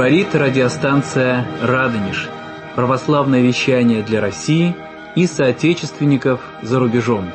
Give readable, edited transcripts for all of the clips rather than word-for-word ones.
Говорит радиостанция «Радонеж». Православное вещание для России и соотечественников за рубежом.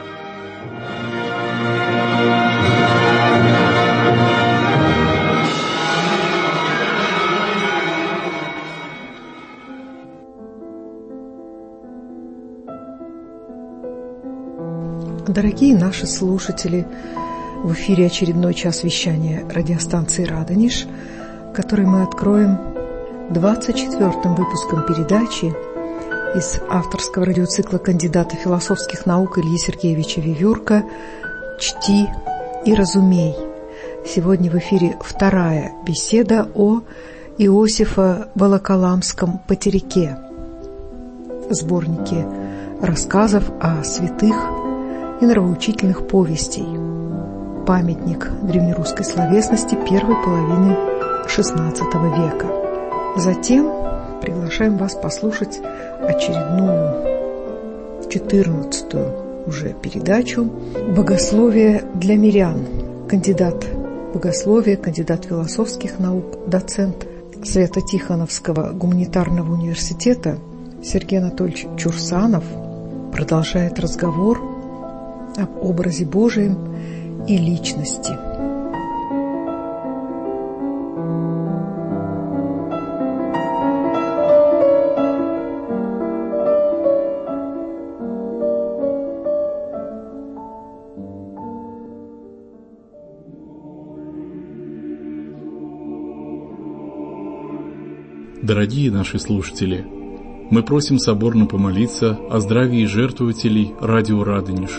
Дорогие наши слушатели, в эфире очередной час вещания радиостанции «Радонеж», который мы откроем 24-м выпуском передачи из авторского радиоцикла кандидата философских наук Ильи Сергеевича Вевюрка «Чти и разумей». Сегодня в эфире вторая беседа о Иосифо-Волоколамском потеряке, сборнике рассказов о святых и нравоучительных повестей, памятник древнерусской словесности первой половины XVI века. Затем приглашаем вас послушать очередную 14-ю уже передачу «Богословие для мирян». Кандидат богословия, кандидат философских наук, доцент Свято-Тихоновского гуманитарного университета Сергей Анатольевич Чурсанов продолжает разговор об образе Божием и личности. Дорогие наши слушатели, мы просим соборно помолиться о здравии жертвователей радио «Радонеж».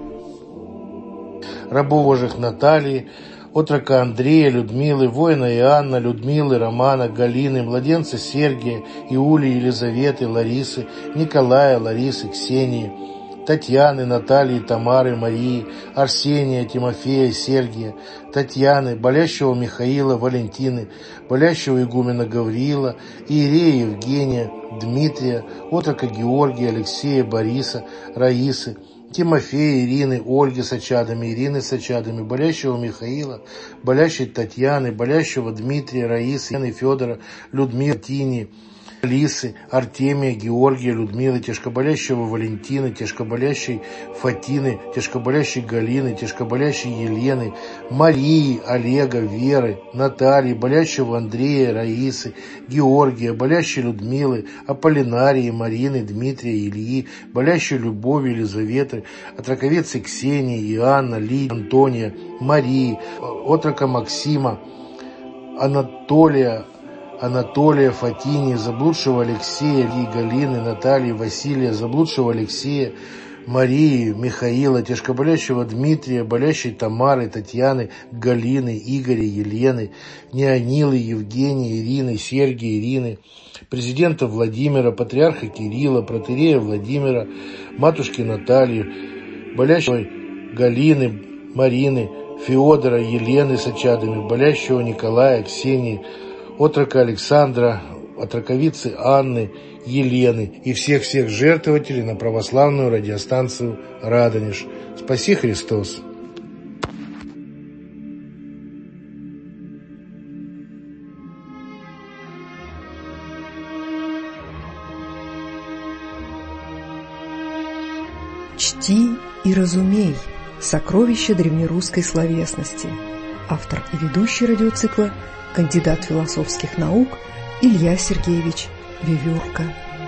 Рабов Божьих Натальи, отрока Андрея, Людмилы, воина Иоанна, Людмилы, Романа, Галины, младенца Сергия, Иулии, Елизаветы, Ларисы, Николая, Ларисы, Ксении, Татьяны, Натальи, Тамары, Марии, Арсения, Тимофея, Сергия, Татьяны, болящего Михаила, Валентины, болящего игумена Гавриила, иерея Евгения, Дмитрия, отрока Георгия, Алексея, Бориса, Раисы, Тимофея, Ирины, Ольги с очадами, Ирины с очадами, болящего Михаила, болящей Татьяны, болящего Дмитрия, Раисы, Яны, Федора, Людмилы, Тини, Лисы, Артемия, Георгия, Людмилы, тяжкоболящего Валентины, тяжкоболящей Фатины, тяжкоболящей Галины, тяжкоболящей Елены, Марии, Олега, Веры, Натальи, болящего Андрея, Раисы, Георгия, болящей Людмилы, Аполлинарии, Марины, Дмитрия, Ильи, болящей Любови, Елизаветы, отроковицы Ксении, Иоанна, Лидии, Антония, Марии, отрока Максима, Анатолия, Фатини, заблудшего Алексея, и Галины, Натальи, Василия, заблудшего Алексея, Марии, Михаила, тяжкоболящего Дмитрия, болящей Тамары, Татьяны, Галины, Игоря, Елены, Неонилы, Евгения, Ирины, Сергия, Ирины, президента Владимира, патриарха Кирилла, протоиерея Владимира, матушки Натальи, болящего Галины, Марины, Феодора, Елены с очадами, болящего Николая, Ксении, отрока Александра, отроковицы Анны, Елены и всех-всех жертвователей на православную радиостанцию «Радонеж». Спаси Христос! «Чти и разумей» – сокровище древнерусской словесности. Автор и ведущий радиоцикла кандидат философских наук Илья Сергеевич Вевюрка.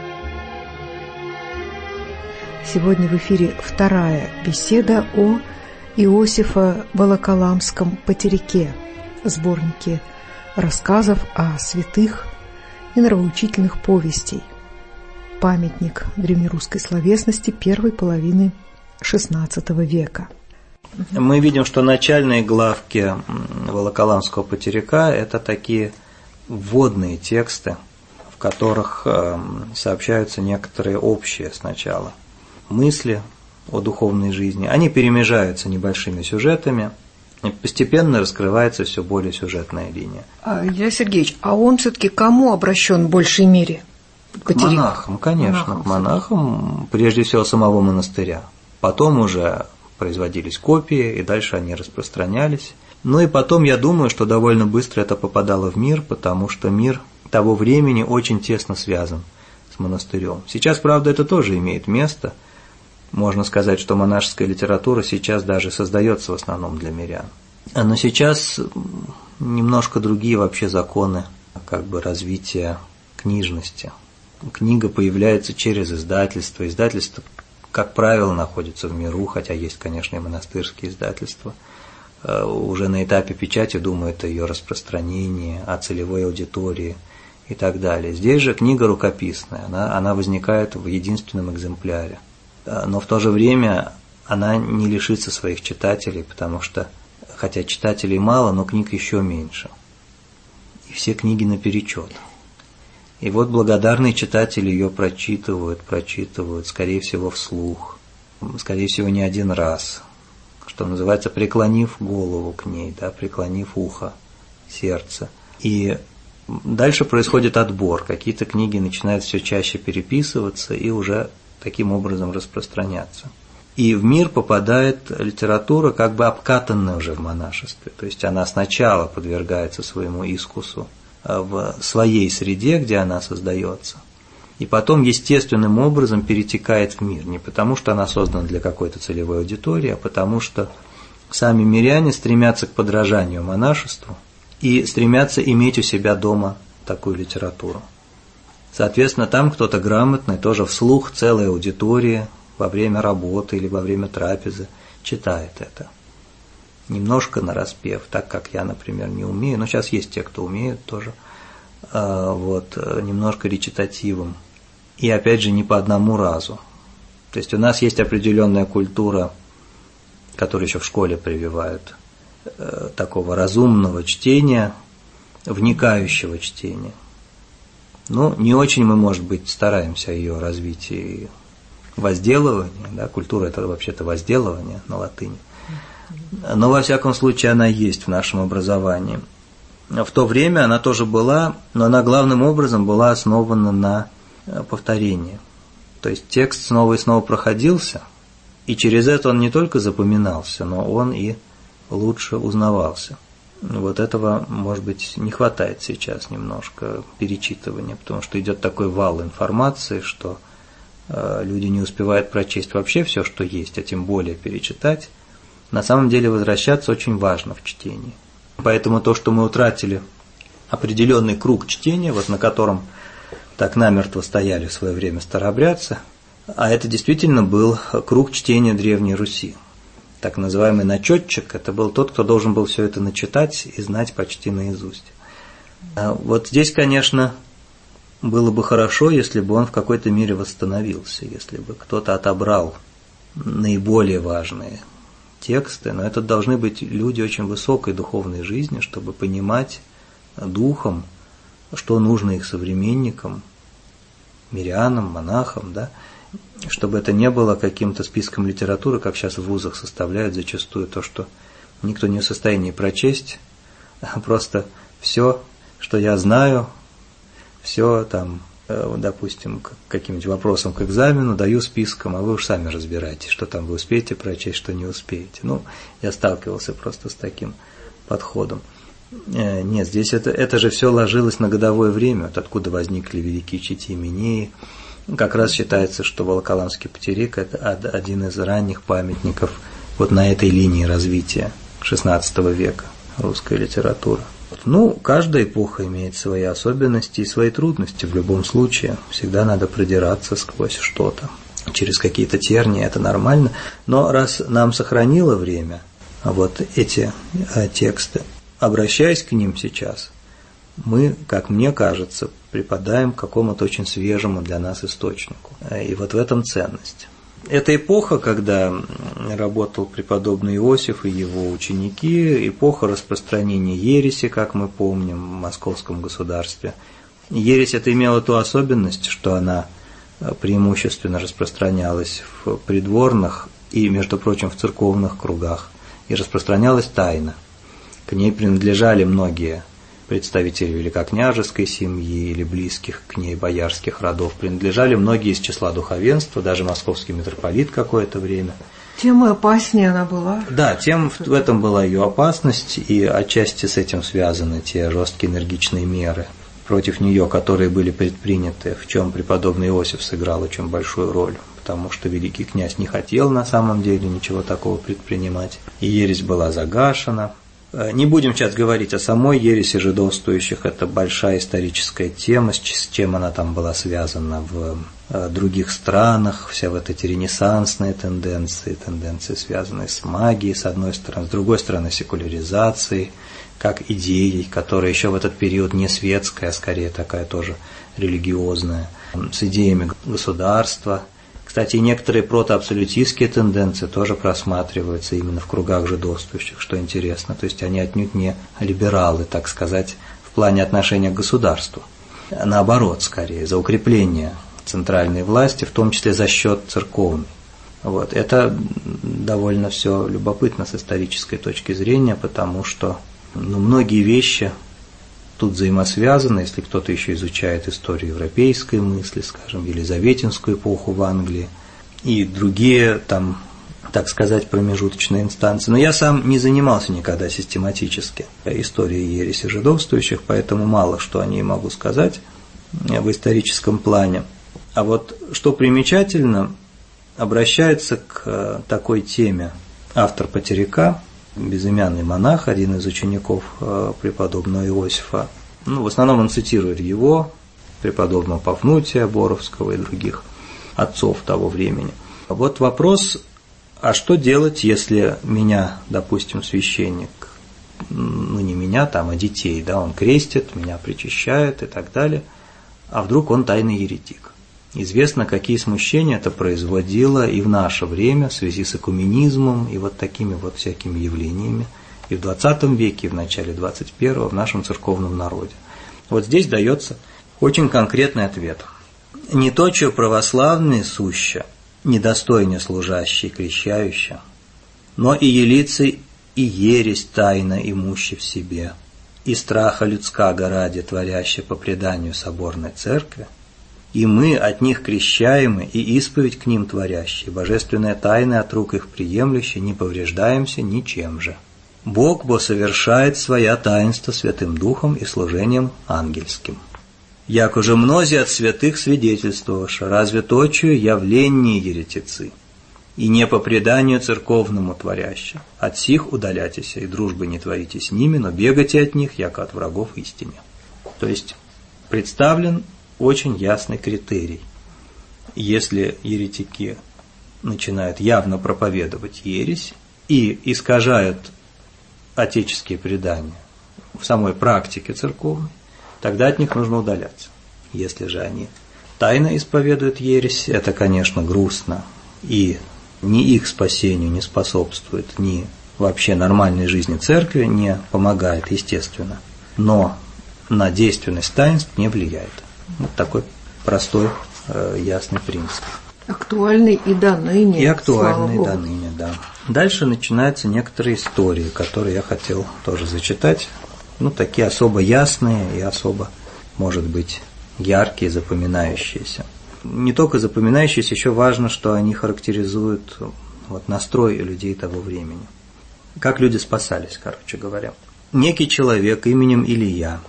Сегодня в эфире вторая беседа о Иосифо-Волоколамском потеряке, сборнике рассказов о святых и нравоучительных повестей, памятник древнерусской словесности первой половины XVI века. Мы видим, что начальные главки Волоколамского потеряка – это такие вводные тексты, в которых сообщаются некоторые общие сначала мысли о духовной жизни. Они перемежаются небольшими сюжетами, и постепенно раскрывается все более сюжетная линия. Илья Сергеевич, а он все-таки кому обращен в большей мере? К монахам, конечно, к монахам, прежде всего самого монастыря. Потом уже производились копии, и дальше они распространялись. Ну и потом, я думаю, что довольно быстро это попадало в мир, потому что мир того времени очень тесно связан с монастырем. Сейчас, правда, это тоже имеет место. Можно сказать, что монашеская литература сейчас даже создается в основном для мирян. Но сейчас немножко другие вообще законы как бы развития книжности. Книга появляется через издательство. Издательство, как правило, находится в миру, хотя есть, конечно, и монастырские издательства. Уже на этапе печати думают о ее распространении, о целевой аудитории и так далее. Здесь же книга рукописная, она возникает в единственном экземпляре. Но в то же время она не лишится своих читателей, потому что, хотя читателей мало, но книг еще меньше. И все книги наперечет. И вот благодарные читатели ее прочитывают, скорее всего, вслух, скорее всего, не один раз, что называется, преклонив голову к ней, да, преклонив ухо, сердце. И дальше происходит отбор. Какие-то книги начинают все чаще переписываться и уже таким образом распространяться. И в мир попадает литература, как бы обкатанная уже в монашестве. То есть она сначала подвергается своему искусу в своей среде, где она создается, и потом естественным образом перетекает в мир. Не потому, что она создана для какой-то целевой аудитории, а потому, что сами миряне стремятся к подражанию монашеству и стремятся иметь у себя дома такую литературу. Соответственно, там кто-то грамотный, тоже вслух целой аудитории во время работы или во время трапезы читает это. Немножко нараспев, так как я, например, не умею, но сейчас есть те, кто умеют тоже, немножко речитативом. И опять же не по одному разу. То есть у нас есть определенная культура, которую еще в школе прививают, такого разумного чтения, вникающего чтения. Ну, не очень мы, может быть, стараемся о ее развитии, возделывания, да, культура это вообще-то возделывание на латыни. Но во всяком случае она есть в нашем образовании. В то время она тоже была, но она главным образом была основана на повторении. То есть текст снова и снова проходился, и через это он не только запоминался, но он и лучше узнавался. Вот этого, может быть, не хватает сейчас немножко перечитывания, потому что идет такой вал информации, что люди не успевают прочесть вообще все, что есть, а тем более перечитать. На самом деле возвращаться очень важно в чтении. Поэтому то, что мы утратили определенный круг чтения, вот на котором так намертво стояли в свое время старообрядцы, а это действительно был круг чтения Древней Руси. Так называемый начетчик, это был тот, кто должен был все это начитать и знать почти наизусть. Вот здесь, конечно, было бы хорошо, если бы он в какой-то мере восстановился, если бы кто-то отобрал наиболее важные тексты, но это должны быть люди очень высокой духовной жизни, чтобы понимать духом, что нужно их современникам, мирянам, монахам, да, чтобы это не было каким-то списком литературы, как сейчас в вузах составляют зачастую то, что никто не в состоянии прочесть, а просто все, что я знаю, все там, допустим, каким-нибудь вопросом к экзамену даю списком, а вы уж сами разбирайтесь, что там вы успеете прочесть, что не успеете. Ну, я сталкивался просто с таким подходом. Нет, здесь это же все ложилось на годовое время, вот откуда возникли великие чити Минеи. Как раз считается, что Волоколамский Патерик – это один из ранних памятников вот на этой линии развития XVI века русской литературы. Ну, каждая эпоха имеет свои особенности и свои трудности в любом случае. Всегда надо продираться сквозь что-то, через какие-то тернии, это нормально. Но раз нам сохранило время вот эти тексты, обращаясь к ним сейчас, мы, как мне кажется, припадаем к какому-то очень свежему для нас источнику. И вот в этом ценность. Это эпоха, когда работал преподобный Иосиф и его ученики, эпоха распространения ереси, как мы помним, в московском государстве. Ересь это имела ту особенность, что она преимущественно распространялась в придворных и, между прочим, в церковных кругах, и распространялась тайно. К ней принадлежали многие представители великокняжеской семьи или близких к ней боярских родов, принадлежали многие из числа духовенства, даже московский митрополит какое-то время. Тем и опаснее она была. Да, тем в этом была ее опасность, и отчасти с этим связаны те жесткие энергичные меры против нее, которые были предприняты, в чем преподобный Иосиф сыграл очень большую роль, потому что великий князь не хотел на самом деле ничего такого предпринимать, и ересь была загашена. Не будем сейчас говорить о самой ереси жидовствующих, это большая историческая тема, с чем она там была связана в других странах, вся вот эти ренессансные тенденции, связанные с магией, с одной стороны, с другой стороны, секуляризацией, как идеей, которая еще в этот период не светская, а скорее такая тоже религиозная, с идеями государства. Кстати, некоторые протоабсолютистские тенденции тоже просматриваются именно в кругах жидовствующих, что интересно. То есть они отнюдь не либералы, так сказать, в плане отношения к государству. Наоборот, скорее, за укрепление центральной власти, в том числе за счет церковной. Вот. Это довольно все любопытно с исторической точки зрения, потому что многие вещи тут взаимосвязаны, если кто-то еще изучает историю европейской мысли, скажем, Елизаветинскую эпоху в Англии и другие там, так сказать, промежуточные инстанции. Но я сам не занимался никогда систематически историей ереси жидовствующих, поэтому мало что о ней могу сказать в историческом плане. А вот что примечательно, обращается к такой теме автор Потеряка, безымянный монах, один из учеников преподобного Иосифа. В основном он цитирует его, преподобного Пафнутия Боровского и других отцов того времени. Вот вопрос, а что делать, если меня, допустим, священник, не меня там, а детей, да, он крестит, меня причащает и так далее, а вдруг он тайный еретик? Известно, какие смущения это производило и в наше время в связи с экуменизмом и вот такими вот всякими явлениями и в 20 веке, и в начале 21-го в нашем церковном народе. Вот здесь дается очень конкретный ответ. «Не то, что православные суща, недостойне служащие, крещающие, но и елицы и ересь тайно имущи в себе, и страха людского ради творяще по преданию соборной церкви, и мы от них крещаемы, и исповедь к ним творящие, божественные тайны от рук их приемлющие, не повреждаемся ничем же. Бог бо совершает своя таинство Святым Духом и служением ангельским. Як уже мнози от святых свидетельствовавши, разве точию явление еретицы, и не по преданию церковному творяще, от сих удаляйтесь, и дружбы не творите с ними, но бегайте от них, яко от врагов истине». То есть представлен очень ясный критерий. Если еретики начинают явно проповедовать ересь и искажают отеческие предания в самой практике церковной, тогда от них нужно удаляться. Если же они тайно исповедуют ересь, это, конечно, грустно и ни их спасению не способствует, ни вообще нормальной жизни церкви не помогает, естественно, но на действенность таинств не влияет. Вот такой простой, ясный принцип. Актуальный и до ныне. И актуальный и до ныне, да. Дальше начинаются некоторые истории, которые я хотел тоже зачитать. Такие особо ясные и особо, может быть, яркие, запоминающиеся. Не только запоминающиеся, еще важно, что они характеризуют настрой людей того времени. Как люди спасались, короче говоря. Некий человек именем Илья,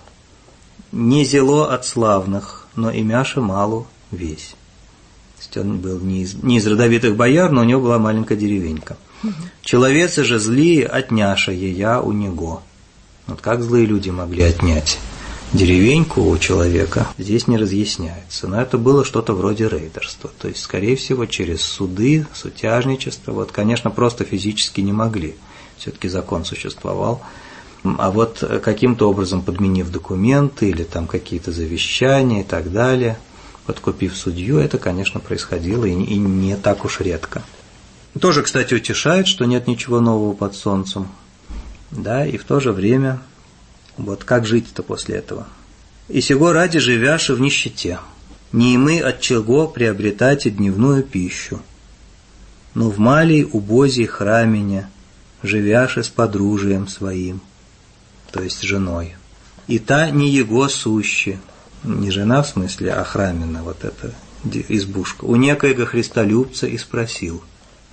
не зело от славных, но имяша малу весь. То есть он был не из родовитых бояр, но у него была маленькая деревенька. Человецы же злые отняша ея у него. Вот как злые люди могли отнять деревеньку у человека, здесь не разъясняется. Но это было что-то вроде рейдерства. То есть, скорее всего, через суды, сутяжничество. Конечно, просто физически не могли. Все-таки закон существовал. А вот каким-то образом подменив документы или там какие-то завещания и так далее, подкупив судью, это, конечно, происходило и не так уж редко. Тоже, кстати, утешает, что нет ничего нового под солнцем. Да, и в то же время, вот как жить-то после этого? «И сего ради живяши в нищете, не мы от чего приобретайте дневную пищу, но в малей убозей храмене, живяши с подружием своим», то есть женой. «И та не его сущи», не жена в смысле, а храмина, вот эта избушка, «у некоего христолюбца и спросил,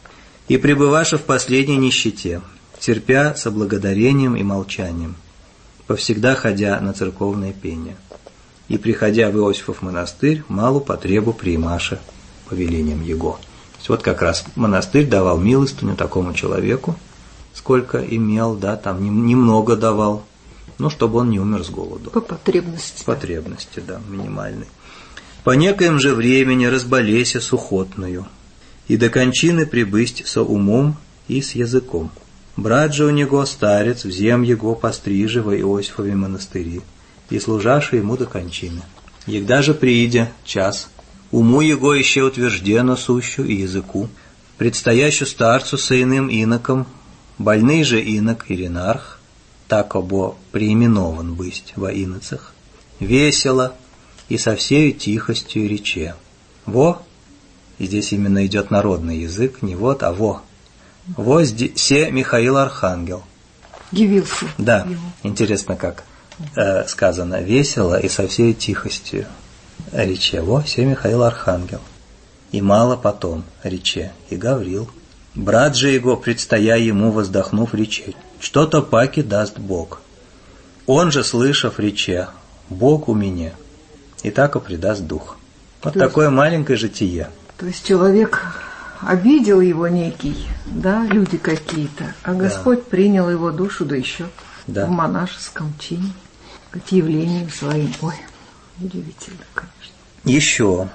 и пребываша в последней нищете, терпя со благодарением и молчанием, повсегда ходя на церковное пение. и, приходя в Иосифов монастырь, малу потребу приимаше повелением его. То есть вот как раз монастырь давал милостыню такому человеку, сколько имел, да, там немного давал, но чтобы он не умер с голоду. По потребности. По потребности, да, минимальной. По некоем же времени разболеся сухотную, и до кончины прибысть со умом и с языком. Брат же у него старец, взем его пострижи во Иосифове монастыри, и служаши ему до кончины. Егда же приидя час, уму его еще утверждено сущу и языку, предстоящу старцу со иным иноком, больный же инок Иринарх, так обо преименован бысть во иноцах, весело и со всею тихостью рече. Во, и здесь именно идет народный язык, не вот, а во. Во се Михаил Архангел. Явился. Да, ему. Интересно, как сказано, весело и со всей тихостью рече. Во се Михаил Архангел. И мало потом рече, и Гаврил. Брат же его, предстоя ему, воздохнув, рече, что-то паки даст Бог. Он же, слышав, рече, Бог у меня, и так и предаст дух. Вот то такое маленькое житие. То есть человек обидел его некий, да, люди какие-то, а Господь принял его душу, да еще в монашеском чине, к явлениям своим. Ой, удивительно, конечно. Еще.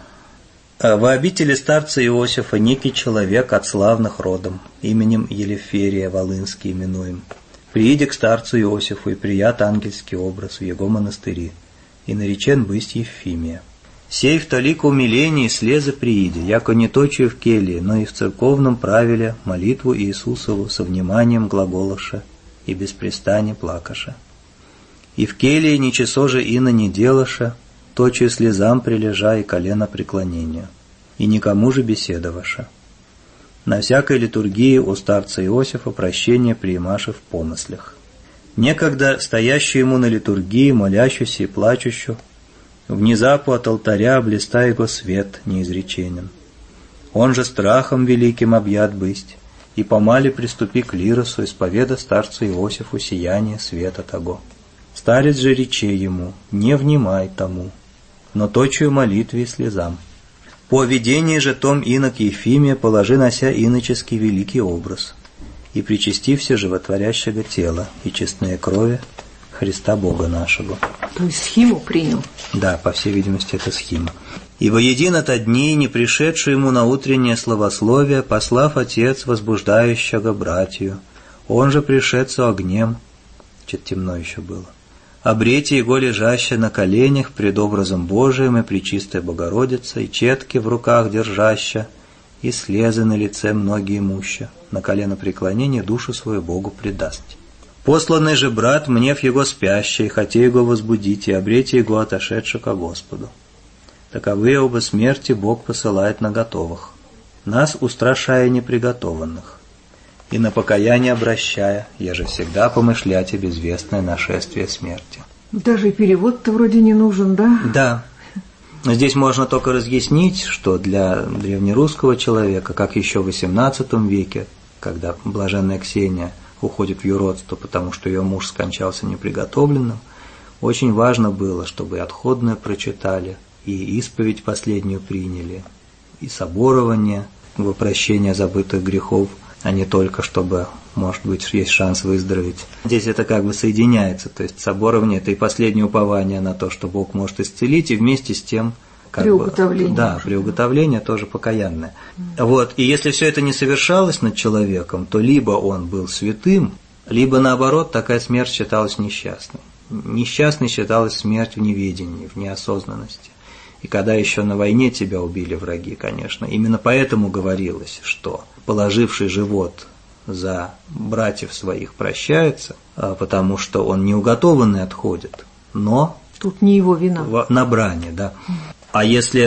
В обители старца Иосифа некий человек от славных родом, именем Елеферия Волынский именуем, прииди к старцу Иосифу и прият ангельский образ в его монастыри, и наречен бысть Ефимия. Сей в толику умилении слеза прииди, яко не точию в келье, но и в церковном правиле молитву Иисусову со вниманием глаголоша и беспрестанне плакаша. И в келье ничего же ино не делаша, точию слезам прилежа и колено преклонению, и никому же беседоваша. На всякой литургии у старца Иосифа прощение приимаше в помыслях. Некогда стоящую ему на литургии, молящуюся и плачущую, внезапу от алтаря блиста его свет неизреченен. Он же страхом великим объят бысть, и помали приступи к лиросу, исповеда старцу Иосифу сияние света того. Старец же рече ему, не внимай тому, но точую молитве и слезам. По видении же том инок Ефимия положи нося иноческий великий образ, и причастився животворящего тела и честные крови Христа Бога нашего. То есть схиму принял? Да, по всей видимости, это схима. И воедин от дней, не пришедший ему на утреннее словословие, послав Отец возбуждающего братью, он же пришедцу огнем, чуть темно еще было, обрете его лежаще на коленях пред образом Божиим и пречистой Богородице, и четки в руках держаща, и слезы на лице многие муща, на колено преклонения душу свою Богу предаст. Посланный же брат, мнев его спящий, хотя его возбудить, и обрете его отошедшего ко Господу. Таковые оба смерти Бог посылает на готовых, нас устрашая неприготованных, и на покаяние обращая, еже всегда помышлять и безвестное нашествие смерти. Даже и перевод-то вроде не нужен, да? Да. Но здесь можно только разъяснить, что для древнерусского человека, как еще в XVIII веке, когда блаженная Ксения уходит в юродство, потому что ее муж скончался неприготовленным, очень важно было, чтобы и отходное прочитали, и исповедь последнюю приняли, и соборование во прощение забытых грехов, а не только чтобы, может быть, есть шанс выздороветь. Здесь это как бы соединяется, то есть соборование – это и последнее упование на то, что Бог может исцелить, и вместе с тем приуготовление. Да, приуготовление тоже покаянное. Вот, и если все это не совершалось над человеком, то либо он был святым, либо наоборот, такая смерть считалась несчастной. Несчастной считалась смерть в неведении, в неосознанности. И когда еще на войне тебя убили враги, конечно, именно поэтому говорилось, что положивший живот за братьев своих прощается, потому что он неуготованный отходит, но тут не его вина. На брани, да. А если,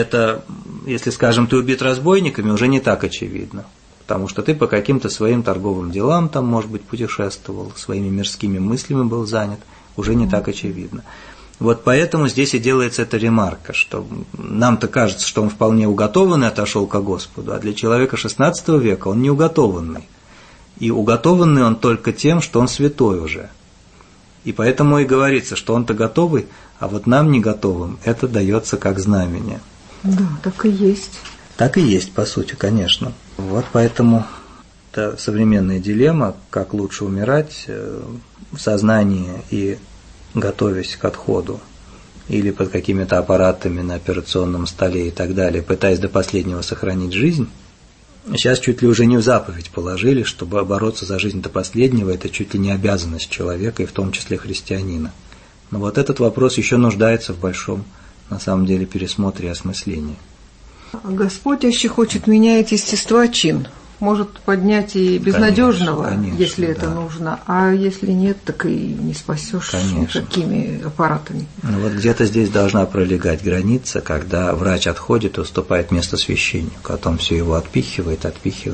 скажем, ты убит разбойниками, уже не так очевидно, потому что ты по каким-то своим торговым делам там, может быть, путешествовал, своими мирскими мыслями был занят, уже не так очевидно. Вот поэтому здесь и делается эта ремарка, что нам-то кажется, что он вполне уготованный отошел ко Господу, а для человека XVI века он не уготованный. И уготованный он только тем, что он святой уже. И поэтому и говорится, что он-то готовый, а вот нам не готовым это дается как знамение. Да, так и есть. Так и есть, по сути, конечно. Вот поэтому это современная дилемма, как лучше умирать в сознании и готовясь к отходу, или под какими-то аппаратами на операционном столе и так далее, пытаясь до последнего сохранить жизнь. Сейчас чуть ли уже не в заповедь положили, чтобы бороться за жизнь до последнего, это чуть ли не обязанность человека, и в том числе христианина. Но вот этот вопрос еще нуждается в большом, на самом деле, пересмотре и осмыслении. Господь еще хочет менять естества чин. Может поднять и безнадежного, конечно, если это нужно, а если нет, так и не спасешь никакими аппаратами. Ну вот где-то здесь должна пролегать граница, когда врач отходит и уступает место священнику, потом все его отпихивает.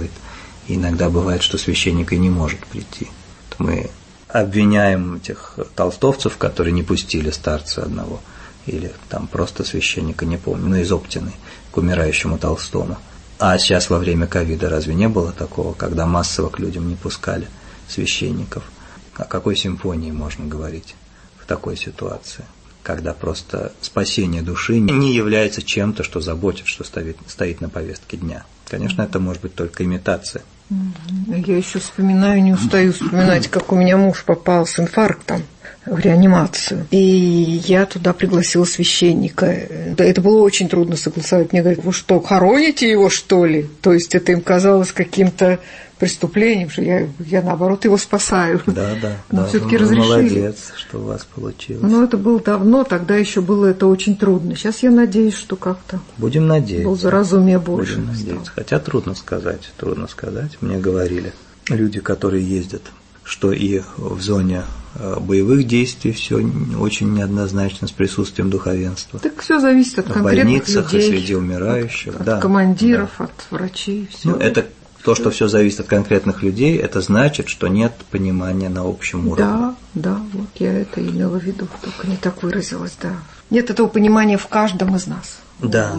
И иногда бывает, что священник и не может прийти. Мы обвиняем этих толстовцев, которые не пустили старца одного, или там просто священника, не помню, из Оптины к умирающему Толстому. А сейчас во время ковида разве не было такого, когда массово к людям не пускали священников? О какой симфонии можно говорить в такой ситуации, когда просто спасение души не является чем-то, что заботит, что стоит на повестке дня? Конечно, это может быть только имитация. Я еще вспоминаю, не устаю вспоминать, как у меня муж попал с инфарктом в реанимацию. И я туда пригласила священника. Это было очень трудно согласовать. Мне говорят: вы что, хороните его, что ли? То есть это им казалось каким-то преступлением, что я наоборот его спасаю. Да. Но все-таки разрешили. Молодец, что у вас получилось. Но это было давно, тогда еще было это очень трудно. Сейчас я надеюсь, что как-то будем надеяться. Благоразумие Божие. Будем надеяться. Хотя трудно сказать. Мне говорили люди, которые ездят, что и в зоне боевых действий все очень неоднозначно с присутствием духовенства. Так все зависит от конкретных людей. В больницах и среди умирающих. От командиров, от врачей. Все. Это то, что все зависит от конкретных людей, это значит, что нет понимания на общем уровне. Да, вот я это имела в виду, только не так выразилась, да. Нет этого понимания в каждом из нас. Да.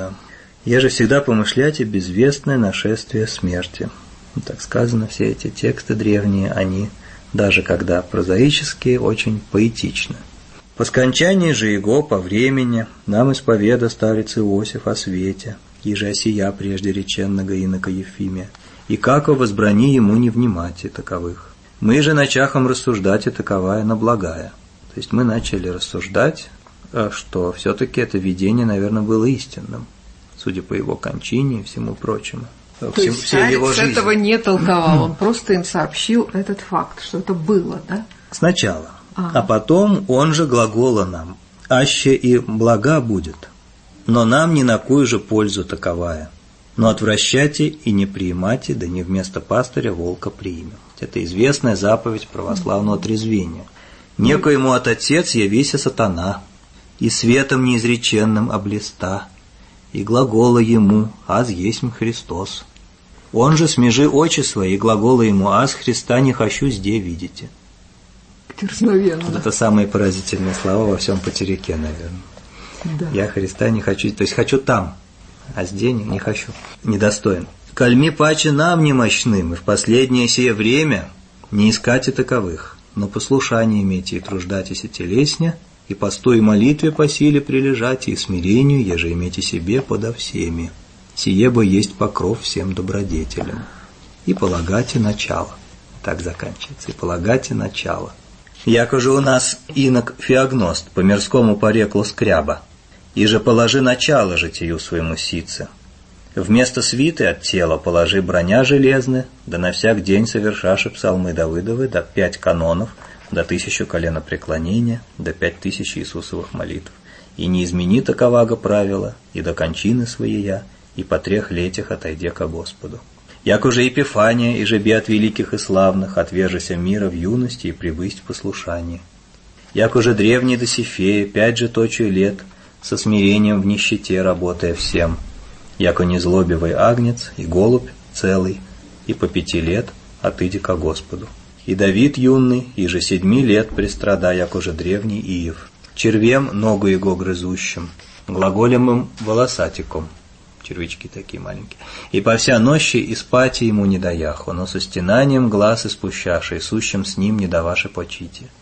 Еже всегда помышляйте безвестное нашествие смерти. Так сказано, все эти тексты древние, они, даже когда прозаические, очень поэтичны. По скончании же его, по времени, нам исповеда старец Иосиф о свете, иже осия прежде реченного инока Ефимия, и како возбрани ему не внимати таковых. Мы же начахом рассуждать и таковая на благая. То есть мы начали рассуждать, что все-таки это видение, наверное, было истинным, судя по его кончине и всему прочему. То есть старец этого не толковал, он просто им сообщил этот факт, что это было, да? Сначала. А потом он же глагола нам: «Аще и блага будет, но нам ни на кою же пользу таковая, но отвращайте и не приимайте, да не вместо пастыря волка приимем». Это известная заповедь православного трезвения. «Некоему от отец явися сатана, и светом неизреченным облиста, и глагола ему: аз есмь Христос. Он же смежи очи свои, и глагола ему: аз Христа не хочу сде видите». Дерзновенно. Вот это самые поразительные слова во всем потеряке, наверное. Да. Я Христа не хочу, то есть хочу там, а здесь не хочу, недостоин. «Кальми паче нам немощным, и в последнее сие время не искайте таковых, но послушание имейте и труждайтесь и телесне, и посту и молитве по силе прилежайте, и смирению, еже имейте себе подо всеми. Сие бо есть покров всем добродетелям. И полагайте начало». Так заканчивается. «И полагайте начало». Яко же у нас инок Феогност по мирскому пореклу скряба, и же положи начало житию своему сице. Вместо свиты от тела положи броня железная, да на всяк день совершаши псалмы Давыдовы, да 5 канонов, да 1000 коленопреклонения, да 5000 Иисусовых молитв. И не измени таковаго правила, и до кончины своея, и по 3 летях отойде ко Господу. Яко же Епифания, и жебе от великих и славных, отвержися мира в юности и прибысть в послушании. Яко же древний Досифея, 5 же точию лет, со смирением в нищете работая всем. Яко незлобивый агнец и голубь целый, и по 5 лет отыди ко Господу. И Давид юный, и же 7 лет пристрада, яко же древний Иев, червем ногу его грызущим, глаголемым волосатиком, червячки такие маленькие, и по вся нощи и спати ему не даяху, но со стенанием глаз испущаши, и сущим с ним не даваши почити.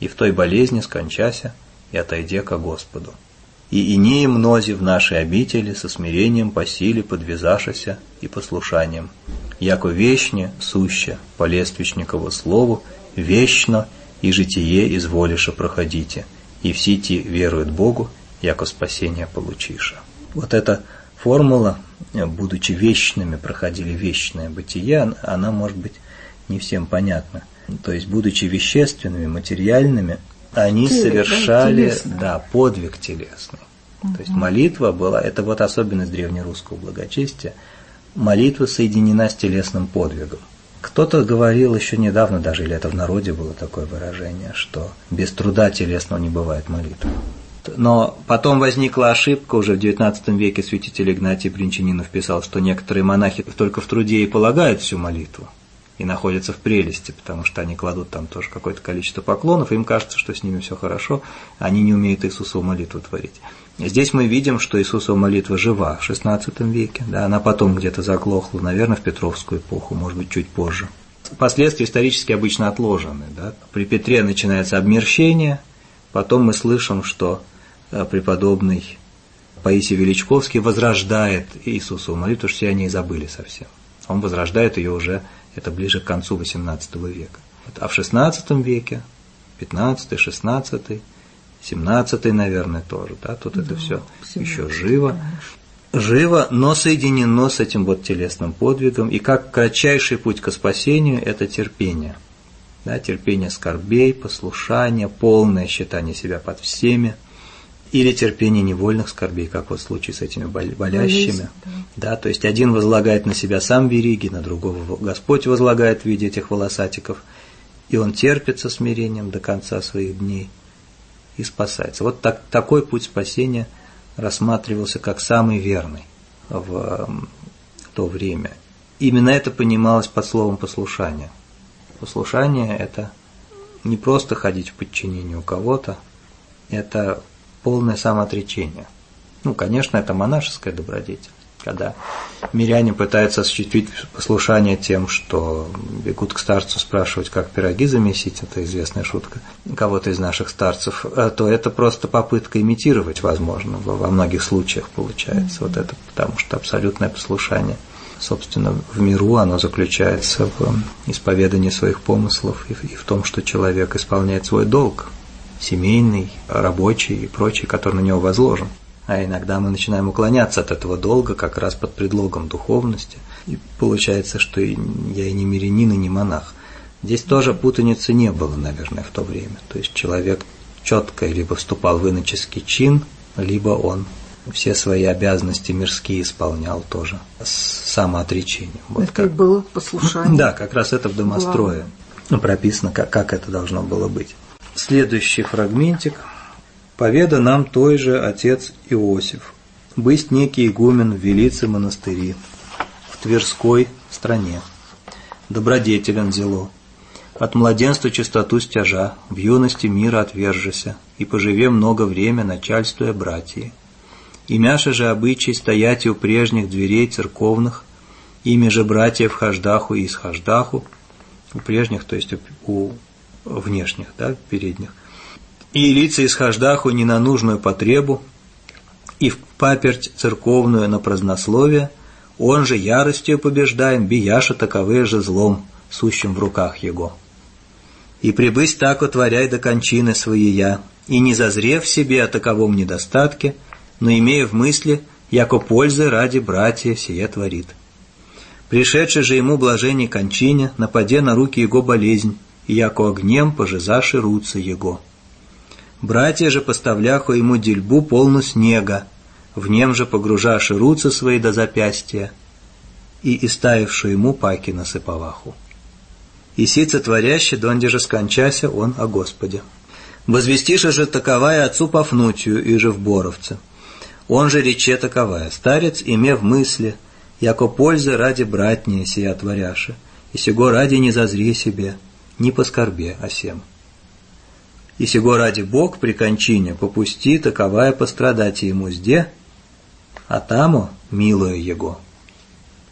и в той болезни скончася, и отойде ко Господу. И инеи мнози в нашей обители со смирением по силе подвязашася и послушанием, яко вещне суще по лествичникову слову, вечно и житие изволише проходите, и все те веруют Богу, яко спасение получиша». Вот эта формула, будучи вечными, проходили вечное бытие, она может быть не всем понятна. То есть, будучи вещественными, материальными, они совершали подвиг телесный. То есть молитва была, это вот особенность древнерусского благочестия, молитва соединена с телесным подвигом. Кто-то говорил еще недавно, даже или это в народе было такое выражение, что без труда телесного не бывает молитвы. Но потом возникла ошибка, уже в XIX веке святитель Игнатий Бринчанинов писал, что некоторые монахи только в труде и полагают всю молитву, и находятся в прелести, потому что они кладут там тоже какое-то количество поклонов, и им кажется, что с ними все хорошо, они не умеют Иисусову молитву творить. Здесь мы видим, что Иисусова молитва жива в XVI веке, да, она потом где-то заглохла, наверное, в Петровскую эпоху, может быть, чуть позже. Последствия исторически обычно отложены. Да. При Петре начинается обмерщение, потом мы слышим, что преподобный Паисий Величковский возрождает Иисусову молитву, потому что все о ней забыли совсем. Он возрождает ее уже, это ближе к концу XVIII века. А в XVI веке, XV, XVI, XVII, наверное, тоже, да, тут это все еще живо, но соединено с этим вот телесным подвигом, и как кратчайший путь к спасению – это терпение, да, терпение скорбей, послушание, полное считание себя под всеми, или терпение невольных скорбей, как вот в случае с этими болящими, да, то есть один возлагает на себя сам вериги, на другого Господь возлагает в виде этих волосатиков, и он терпит со смирением до конца своих дней и спасается. Вот такой путь спасения рассматривался как самый верный в то время. Именно это понималось под словом послушание. Послушание – это не просто ходить в подчинении у кого-то, это полное самоотречение. Ну, конечно, это монашеская добродетель, когда миряне пытаются осуществить послушание тем, что бегут к старцу спрашивать, как пироги замесить, это известная шутка кого-то из наших старцев, то это просто попытка имитировать, возможно, во многих случаях получается. Вот это потому что абсолютное послушание, собственно, в миру оно заключается в исповедании своих помыслов и в том, что человек исполняет свой долг, семейный, рабочий и прочий, который на него возложен. А иногда мы начинаем уклоняться от этого долга как раз под предлогом духовности. И получается, что я и не мирянин, и не монах. Здесь тоже путаницы не было, наверное, в то время. То есть человек четко либо вступал в иноческий чин, либо он все свои обязанности мирские исполнял тоже с самоотречением. Вот это как было послушание. Да, как раз это в домострое прописано, как это должно было быть. Следующий фрагментик. «Поведа нам той же отец Иосиф, бысть некий игумен в Велице монастыри, в Тверской стране. Добродетелен зело, от младенства чистоту стяжа, в юности мира отвержися, и поживе много время, начальствуя братьи. Имяша же обычай стоять у прежних дверей церковных, ими же братьев хождаху и исхождаху, у прежних, то есть у внешних, да, передних, и лица исхождаху не на нужную потребу, и в паперть церковную на празднословие, он же яростью побеждаем, бияша таковые же злом, сущим в руках его. И прибысь так утворяй до кончины своея, и не зазрев себе о таковом недостатке, но имея в мысли, яко пользы ради братья сие творит. Пришедший же ему блажение кончине, нападе на руки его болезнь, и яко огнем пожизаши руцы его. Братья же, поставляху ему дельбу полну снега, в нем же погружаши руцы свои до запястья, и истаившу ему паки насыпаваху. И сице творяще, донде же скончася он о Господе. Возвестиша же таковая отцу Пафнутию, и же в Боровце. Он же рече таковая: старец, име в мысли, яко пользы ради братнее сия творяши, и сего ради не зазри себе, не поскорбе о сем. И сего ради Бог при кончине попусти таковая пострадать ему сде, а таму милуя его».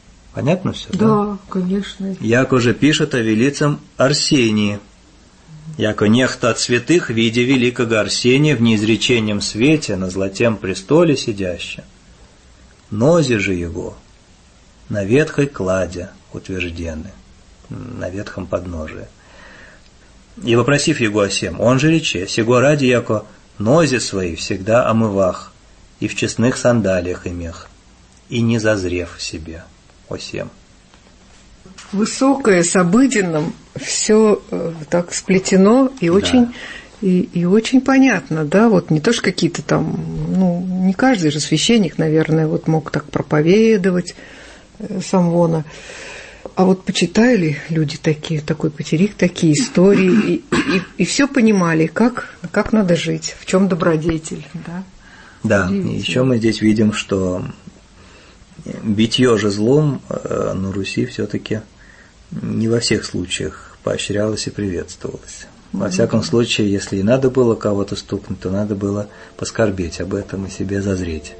Понятно все, да? Да, конечно. Яко же пишет о велицем Арсении. яко нехто от святых, видя великого Арсения в неизреченном свете на златем престоле сидяще, нози же его на ветхой кладе утверждены, на ветхом подножии. И вопросив его о сем, он же рече, сего ради, яко нози свои всегда омывах, и в честных сандалиях имех, и не зазрев в себе о сем. Высокое с обыденным все так сплетено и очень, и очень понятно, да, вот не то что какие-то там, не каждый же священник, наверное, вот мог так проповедовать самвона, а вот почитали люди такой потерик, такие истории, и все понимали, как надо жить, в чем добродетель, да. Да, и еще мы здесь видим, что битье же злом на Руси все-таки не во всех случаях поощрялось и приветствовалось. Во всяком случае, если и надо было кого-то стукнуть, то надо было поскорбеть об этом и себе зазреть.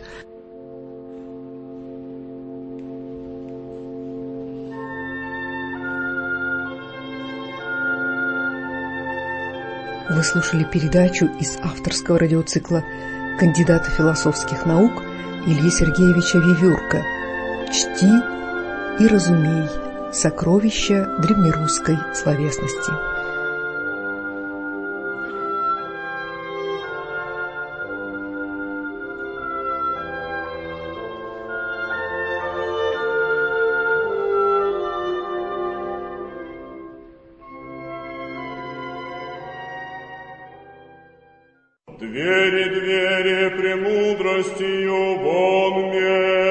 Вы слушали передачу из авторского радиоцикла кандидата философских наук Ильи Сергеевича Вевюрка «Чти и разумей. Сокровища древнерусской словесности». Двери, двери, премудростью вон мемом.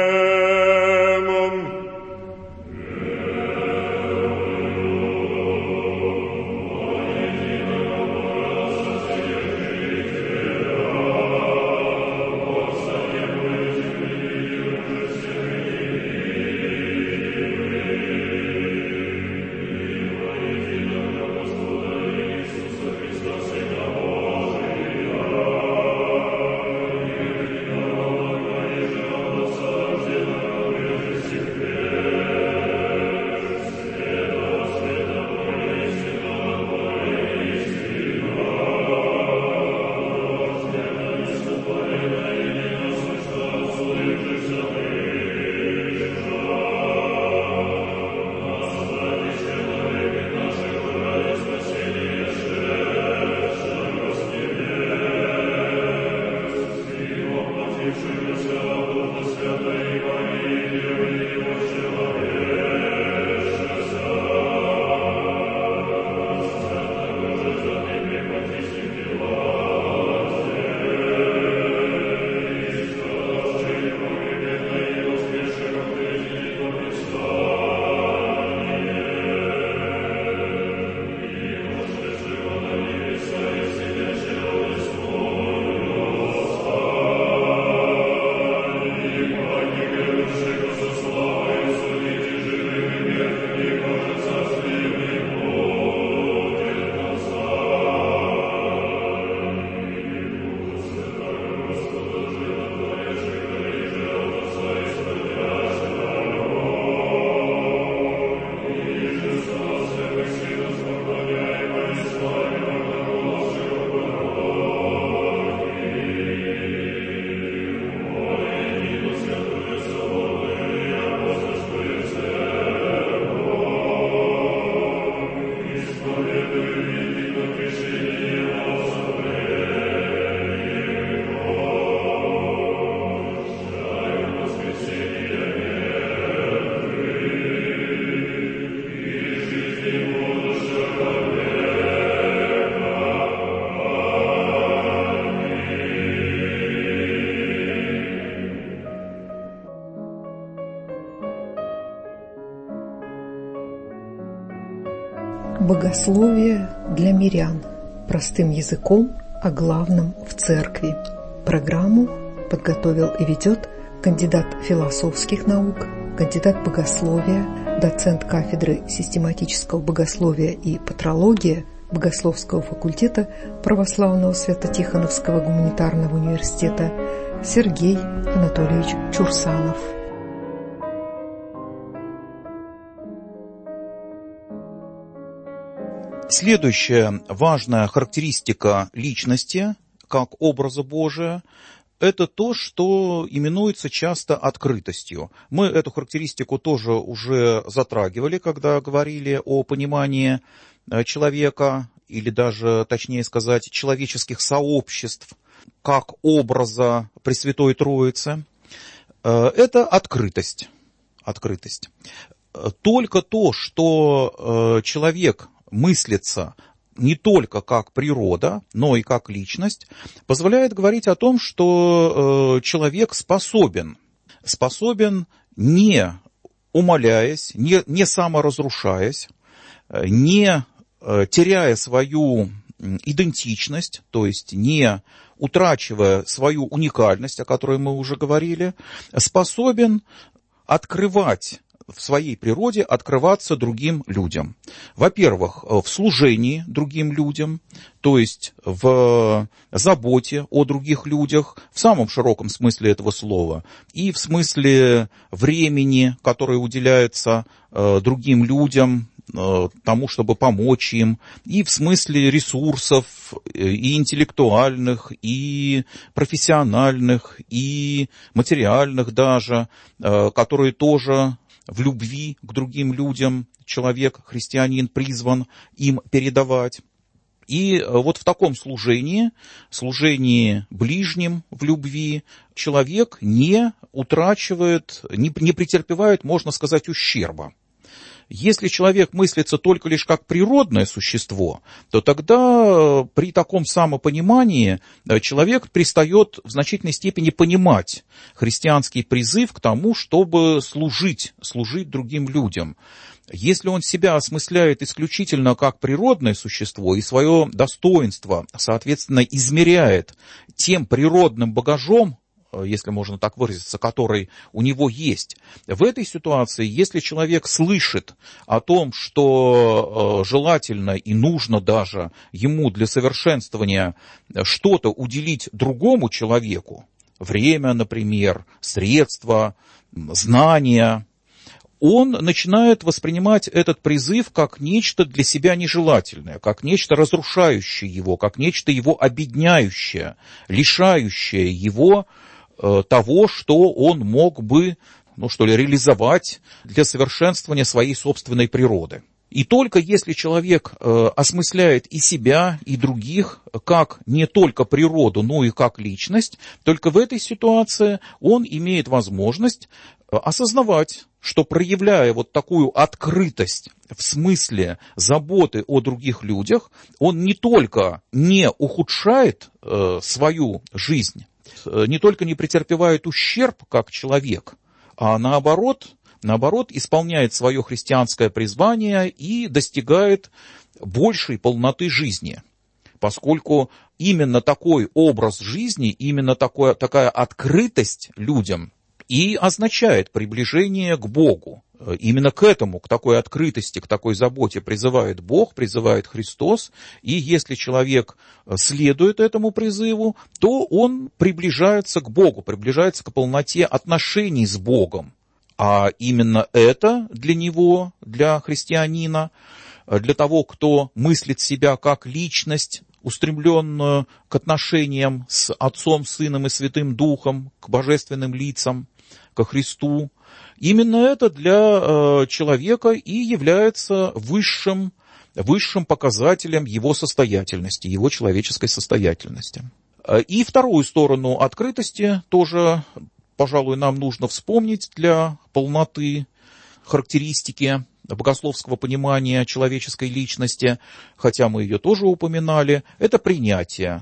Богословие для мирян. Простым языком о главном в церкви. Программу подготовил и ведет кандидат философских наук, кандидат богословия, доцент кафедры систематического богословия и патрология Богословского факультета Православного Свято-Тихоновского гуманитарного университета Сергей Анатольевич Чурсанов. Следующая важная характеристика личности, как образа Божия, это то, что именуется часто открытостью. Мы эту характеристику тоже уже затрагивали, когда говорили о понимании человека, или даже, точнее сказать, человеческих сообществ, как образа Пресвятой Троицы. Это открытость. Открытость. Только то, что человек мыслится не только как природа, но и как личность, позволяет говорить о том, что человек способен, не умаляясь, не саморазрушаясь, не теряя свою идентичность, то есть не утрачивая свою уникальность, о которой мы уже говорили, способен открывать в своей природе, открываться другим людям. Во-первых, в служении другим людям, то есть в заботе о других людях, в самом широком смысле этого слова, и в смысле времени, которое уделяется другим людям, тому, чтобы помочь им, и в смысле ресурсов, и интеллектуальных, и профессиональных, и материальных даже, которые тоже в любви к другим людям человек, христианин, призван им передавать. И вот в таком служении ближним в любви, человек не утрачивает, не претерпевает, можно сказать, ущерба. Если человек мыслится только лишь как природное существо, то тогда при таком самопонимании человек перестает в значительной степени понимать христианский призыв к тому, чтобы служить другим людям. Если он себя осмысляет исключительно как природное существо и свое достоинство, соответственно, измеряет тем природным багажом, если можно так выразиться, который у него есть. В этой ситуации, если человек слышит о том, что желательно и нужно даже ему для совершенствования что-то уделить другому человеку, время, например, средства, знания, он начинает воспринимать этот призыв как нечто для себя нежелательное, как нечто разрушающее его, как нечто его обедняющее, лишающее его того, что он мог бы, реализовать для совершенствования своей собственной природы. И только если человек осмысляет и себя, и других, как не только природу, но и как личность, только в этой ситуации он имеет возможность осознавать, что, проявляя вот такую открытость в смысле заботы о других людях, он не только не ухудшает свою жизнь, не только не претерпевает ущерб как человек, а наоборот, исполняет свое христианское призвание и достигает большей полноты жизни, поскольку именно такой образ жизни, именно такая открытость людям и означает приближение к Богу. Именно к такой открытости, к такой заботе призывает Бог, призывает Христос. И если человек следует этому призыву, то он приближается к Богу, приближается к полноте отношений с Богом. А именно это для него, для христианина, для того, кто мыслит себя как личность, устремленную к отношениям с Отцом, Сыном и Святым Духом, к божественным лицам, ко Христу, именно это для человека и является высшим показателем его состоятельности, его человеческой состоятельности. И вторую сторону открытости тоже, пожалуй, нам нужно вспомнить для полноты характеристики богословского понимания человеческой личности, хотя мы ее тоже упоминали, это принятие.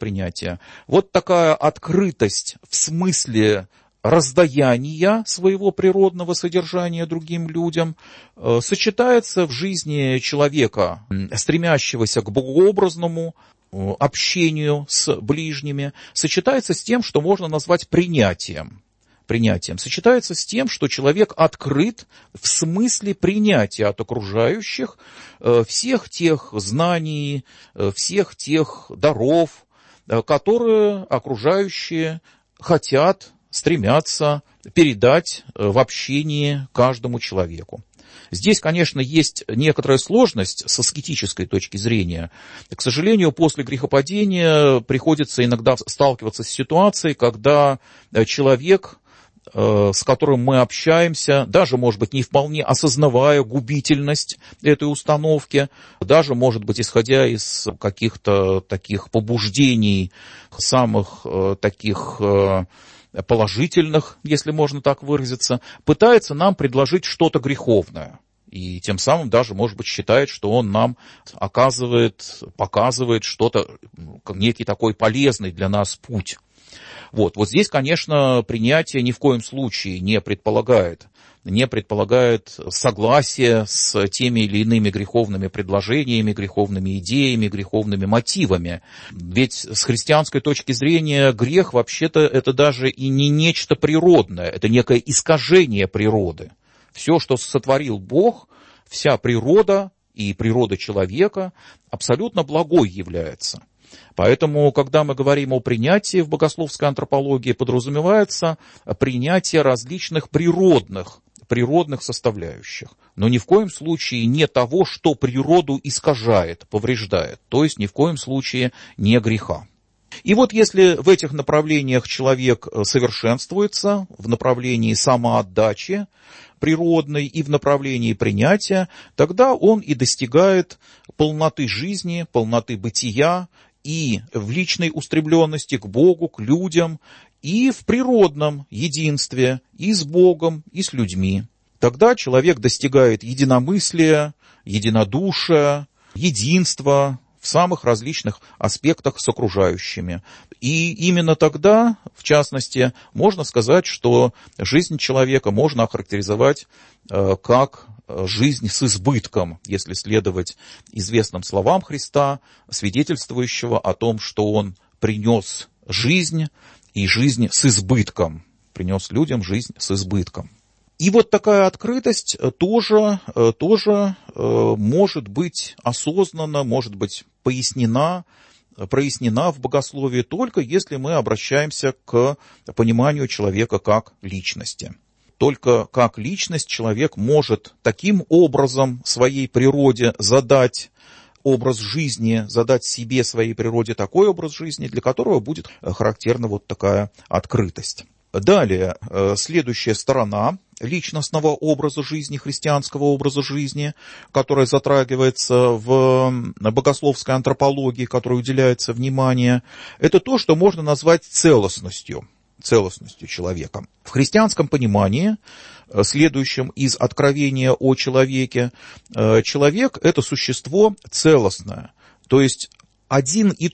Вот такая открытость в смысле раздаяния своего природного содержания другим людям сочетается в жизни человека, стремящегося к богообразному общению с ближними, сочетается с тем, что можно назвать принятием. Сочетается с тем, что человек открыт в смысле принятия от окружающих всех тех знаний, всех тех даров, которые окружающие хотят, стремятся передать в общении каждому человеку. Здесь, конечно, есть некоторая сложность с аскетической точки зрения. К сожалению, после грехопадения приходится иногда сталкиваться с ситуацией, когда человек, с которым мы общаемся, даже, может быть, не вполне осознавая губительность этой установки, даже, может быть, исходя из каких-то таких побуждений, самых таких положительных, если можно так выразиться, пытается нам предложить что-то греховное. И тем самым даже, может быть, считает, что он нам показывает что-то, некий такой полезный для нас путь. Вот здесь, конечно, принятие ни в коем случае не предполагает согласия с теми или иными греховными предложениями, греховными идеями, греховными мотивами. Ведь с христианской точки зрения грех вообще-то это даже и не нечто природное, это некое искажение природы. Все, что сотворил Бог, вся природа и природа человека абсолютно благой является. Поэтому, когда мы говорим о принятии в богословской антропологии, подразумевается принятие различных природных составляющих. Но ни в коем случае не того, что природу искажает, повреждает. То есть ни в коем случае не греха. И вот если в этих направлениях человек совершенствуется, в направлении самоотдачи природной и в направлении принятия, тогда он и достигает полноты жизни, полноты бытия, и в личной устремленности к Богу, к людям, и в природном единстве и с Богом, и с людьми. Тогда человек достигает единомыслия, единодушия, единства в самых различных аспектах с окружающими. И именно тогда, в частности, можно сказать, что жизнь человека можно охарактеризовать как жизнь с избытком, если следовать известным словам Христа, свидетельствующего о том, что Он принес жизнь и жизнь с избытком, принес людям жизнь с избытком. И вот такая открытость тоже может быть осознанна, может быть прояснена в богословии только если мы обращаемся к пониманию человека как личности. Только как личность человек может таким образом своей природе задать образ жизни, задать себе, своей природе такой образ жизни, для которого будет характерна вот такая открытость. Далее, следующая сторона личностного образа жизни, христианского образа жизни, которая затрагивается в богословской антропологии, которой уделяется внимание, это то, что можно назвать целостностью человека. В христианском понимании, следующем из откровения о человеке, человек – это существо целостное, то есть одним и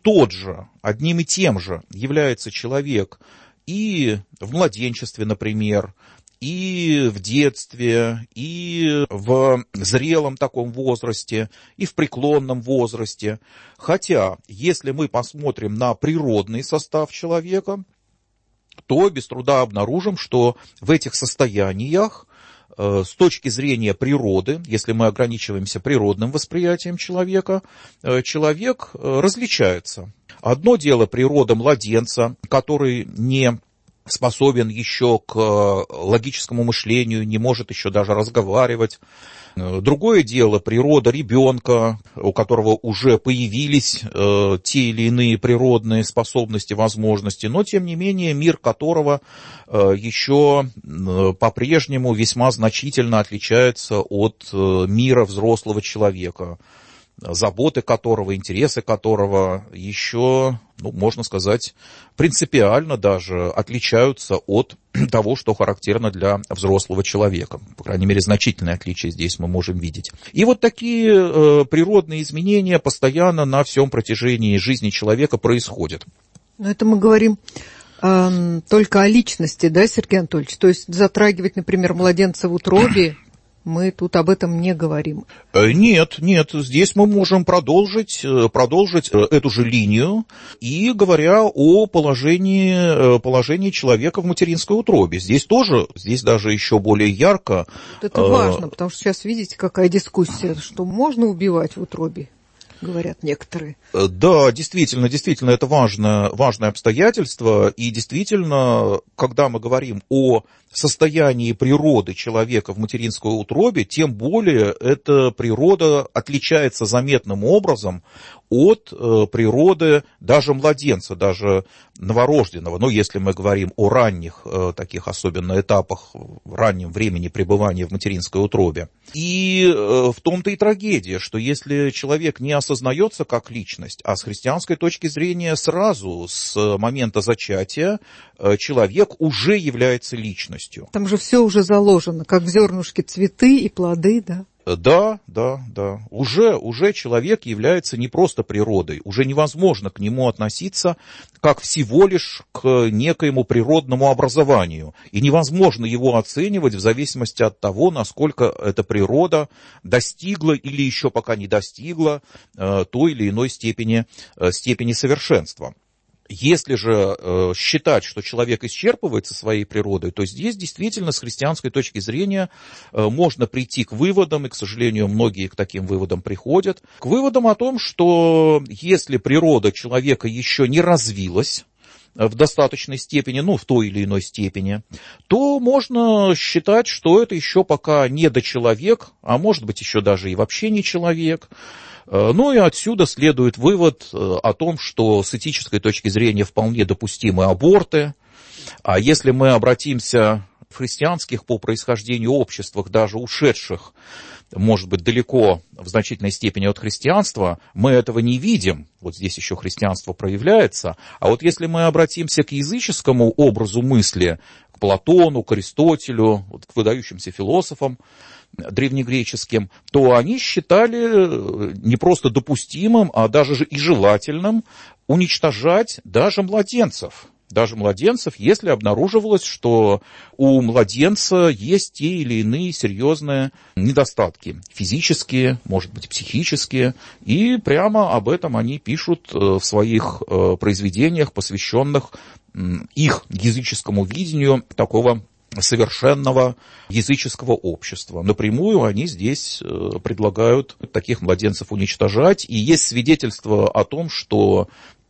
тем же является человек и в младенчестве, например, и в детстве, и в зрелом таком возрасте, и в преклонном возрасте. Хотя, если мы посмотрим на природный состав человека, то без труда обнаружим, что в этих состояниях, с точки зрения природы, если мы ограничиваемся природным восприятием человека, человек различается. Одно дело природа младенца, который не способен еще к логическому мышлению, не может еще даже разговаривать. Другое дело природа ребенка, у которого уже появились те или иные природные способности, возможности, но тем не менее мир которого еще по-прежнему весьма значительно отличается от мира взрослого человека, заботы которого, интересы которого еще, можно сказать, принципиально даже отличаются от того, что характерно для взрослого человека. По крайней мере, значительные отличия здесь мы можем видеть. И вот такие природные изменения постоянно на всем протяжении жизни человека происходят. Но это мы говорим только о личности, да, Сергей Анатольевич? То есть затрагивать, например, младенца в утробе, мы тут об этом не говорим. Нет, здесь мы можем продолжить эту же линию, и говоря о положении человека в материнской утробе. Здесь даже еще более ярко. Вот это важно, потому что сейчас видите, какая дискуссия, что можно убивать в утробе. говорят некоторые. Да, действительно, это важное обстоятельство. И действительно, когда мы говорим о состоянии природы человека в материнской утробе, тем более эта природа отличается заметным образом от природы даже младенца, даже новорожденного. Ну, если мы говорим о ранних таких особенно этапах, в раннем времени пребывания в материнской утробе. И в том-то и трагедия, что если человек не осознается как личность, а с христианской точки зрения сразу с момента зачатия человек уже является личностью. Там же все уже заложено, как в зернышке цветы и плоды, да? Да. Уже человек является не просто природой, уже невозможно к нему относиться как всего лишь к некоему природному образованию. И невозможно его оценивать в зависимости от того, насколько эта природа достигла или еще пока не достигла той или иной степени совершенства. Если же считать, что человек исчерпывается своей природой, то здесь действительно с христианской точки зрения можно прийти к выводам, и, к сожалению, многие к таким выводам приходят, к выводам о том, что если природа человека еще не развилась в достаточной степени, в той или иной степени, то можно считать, что это еще пока недочеловек, а может быть еще даже и вообще не человек. Ну и отсюда следует вывод о том, что с этической точки зрения вполне допустимы аборты. А если мы обратимся в христианских по происхождению обществах, даже ушедших, может быть, далеко в значительной степени от христианства, мы этого не видим. Вот здесь еще христианство проявляется. А вот если мы обратимся к языческому образу мысли, к Платону, к Аристотелю, к выдающимся философам древнегреческим, то они считали не просто допустимым, а даже и желательным уничтожать даже младенцев. Даже младенцев, если обнаруживалось, что у младенца есть те или иные серьезные недостатки, физические, может быть, психические, и прямо об этом они пишут в своих произведениях, посвященных их языческому видению такого совершенного языческого общества. Напрямую они здесь предлагают таких младенцев уничтожать, и есть свидетельство о том, что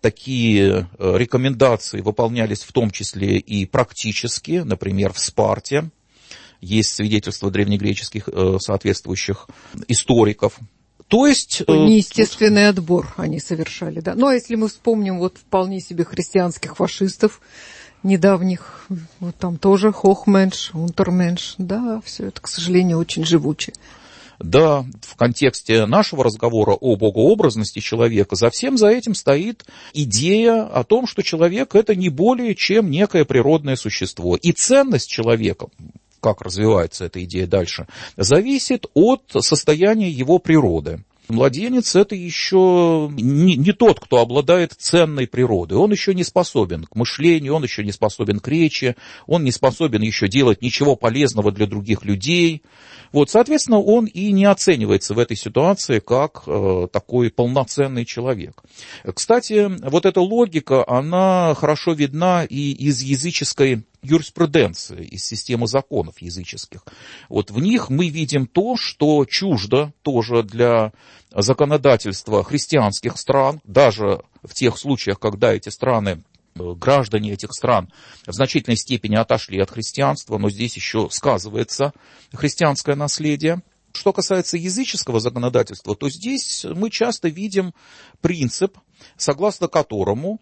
такие рекомендации выполнялись в том числе и практически, например, в Спарте. Есть свидетельства древнегреческих соответствующих историков. То есть неестественный отбор они совершали, да. Ну, а если мы вспомним вполне себе христианских фашистов недавних, там тоже Хохменш, Унтерменш, да, все это, к сожалению, очень живуче. Да, в контексте нашего разговора о богообразности человека за этим стоит идея о том, что человек – это не более чем некое природное существо. И ценность человека, как развивается эта идея дальше, зависит от состояния его природы. Младенец – это еще не тот, кто обладает ценной природой. Он еще не способен к мышлению, он еще не способен к речи, он не способен еще делать ничего полезного для других людей. Соответственно, он и не оценивается в этой ситуации как такой полноценный человек. Кстати, эта логика, она хорошо видна и из языческой юриспруденции, из системы законов языческих. В них мы видим то, что чуждо тоже для законодательства христианских стран, даже в тех случаях, когда эти страны, граждане этих стран в значительной степени отошли от христианства, но здесь еще сказывается христианское наследие. Что касается языческого законодательства, то здесь мы часто видим принцип, согласно которому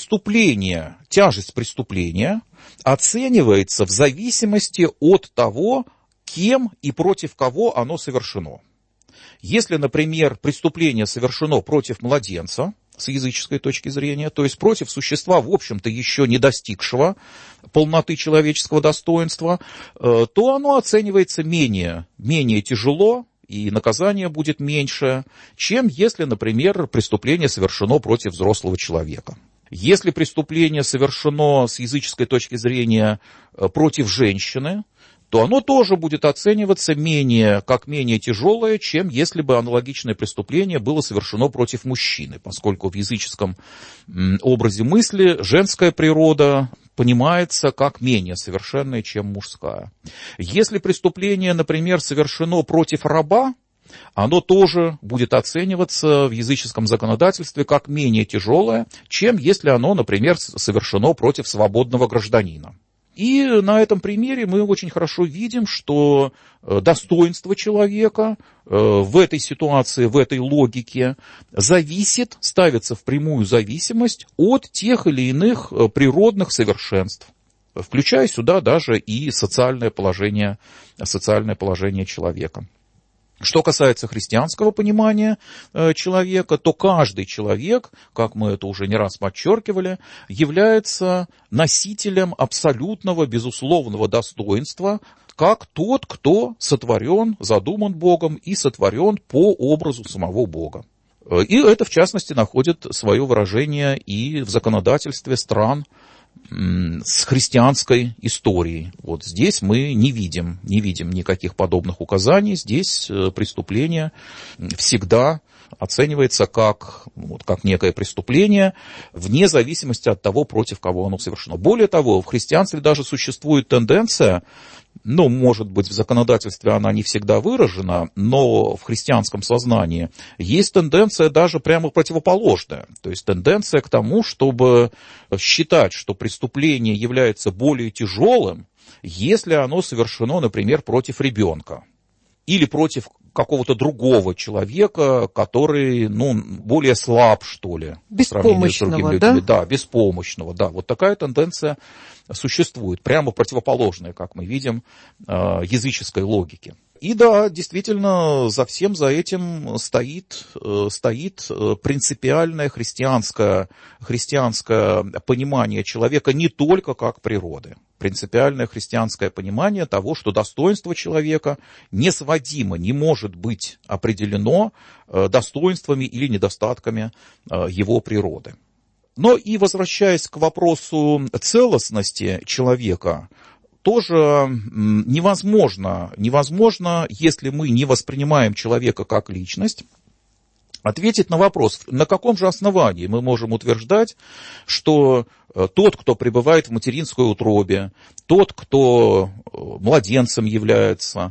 тяжесть преступления оценивается в зависимости от того, кем и против кого оно совершено. Если, например, преступление совершено против младенца, с языческой точки зрения, то есть против существа, в общем-то, еще не достигшего полноты человеческого достоинства, то оно оценивается менее тяжело, и наказание будет меньше, чем если, например, преступление совершено против взрослого человека. Если преступление совершено с языческой точки зрения против женщины, то оно тоже будет оцениваться как менее тяжелое, чем если бы аналогичное преступление было совершено против мужчины, поскольку в языческом образе мысли женская природа понимается как менее совершенная, чем мужская. Если преступление, например, совершено против раба, оно тоже будет оцениваться в языческом законодательстве как менее тяжелое, чем если оно, например, совершено против свободного гражданина. И на этом примере мы очень хорошо видим, что достоинство человека в этой ситуации, в этой логике ставится в прямую зависимость от тех или иных природных совершенств, включая сюда даже и социальное положение человека. Что касается христианского понимания человека, то каждый человек, как мы это уже не раз подчеркивали, является носителем абсолютного, безусловного достоинства, как тот, кто сотворен, задуман Богом и сотворен по образу самого Бога. И это, в частности, находит свое выражение и в законодательстве стран с христианской историей. Вот здесь мы не видим никаких подобных указаний. Здесь преступление всегда оценивается как некое преступление, вне зависимости от того, против кого оно совершено. Более того, в христианстве даже существует тенденция, может быть, в законодательстве она не всегда выражена, но в христианском сознании есть тенденция даже прямо противоположная. То есть тенденция к тому, чтобы считать, что преступление является более тяжелым, если оно совершено, например, против ребенка или против какого-то другого человека, который, более слаб, что ли. Беспомощного, да? Да, беспомощного, да. Вот такая тенденция существует, прямо противоположная, как мы видим, языческой логике. И да, действительно, за всем за этим стоит принципиальное христианское понимание человека не только как природы. Принципиальное христианское понимание того, что достоинство человека несводимо, не может быть определено достоинствами или недостатками его природы. Но и возвращаясь к вопросу целостности человека, тоже невозможно, если мы не воспринимаем человека как личность, ответить на вопрос, на каком же основании мы можем утверждать, что тот, кто пребывает в материнской утробе, тот, кто младенцем является,